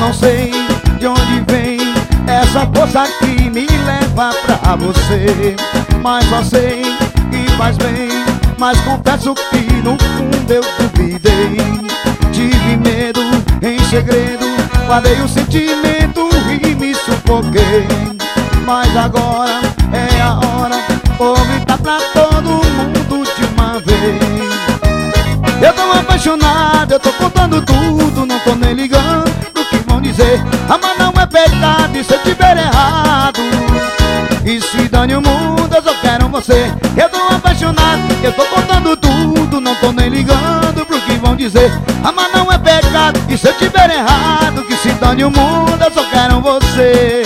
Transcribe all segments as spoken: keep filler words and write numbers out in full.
não sei de onde vem essa força que me leva pra você, mas só sei que faz bem. Mas confesso que no fundo eu duvidei. Tive medo em segredo, guardei o sentimento e me sufoquei. Mas agora é a hora, vou gritar pra todo mundo de uma vez. Eu tô apaixonado, eu tô contando tudo, não tô nem ligando pro que vão dizer. Amar não é pecado, e se eu tiver errado, e se dane o mundo, eu só quero você. Eu tô apaixonado, eu tô contando tudo, não tô nem ligando pro que vão dizer. Amar não é pecado, e se eu tiver errado, que se dane o mundo, eu só quero você.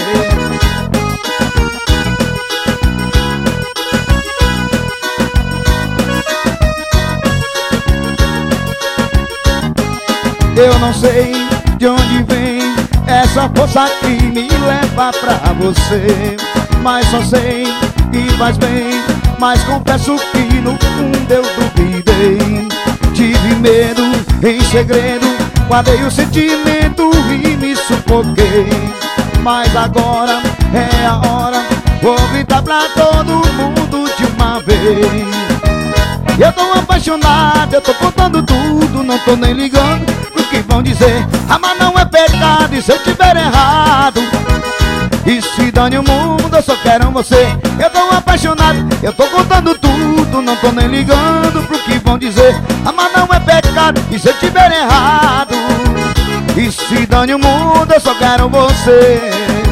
Eu não sei de onde vem essa força que me leva pra você, mas só sei que faz bem. Mas confesso que no fundo eu duvidei. Tive medo em segredo, guardei o sentimento e me sufoquei. Mas agora é a hora, vou gritar pra todo mundo de uma vez. Eu tô apaixonado, eu tô contando tudo, não tô nem ligando pro que vão dizer. Amar não é pecado, e se eu tiver errado, e se dane o mundo, eu só quero você. Eu tô apaixonado, eu tô contando tudo, não tô nem ligando pro que vão dizer. Amar não é pecado, e se eu tiver errado, e se dane o mundo, eu só quero você.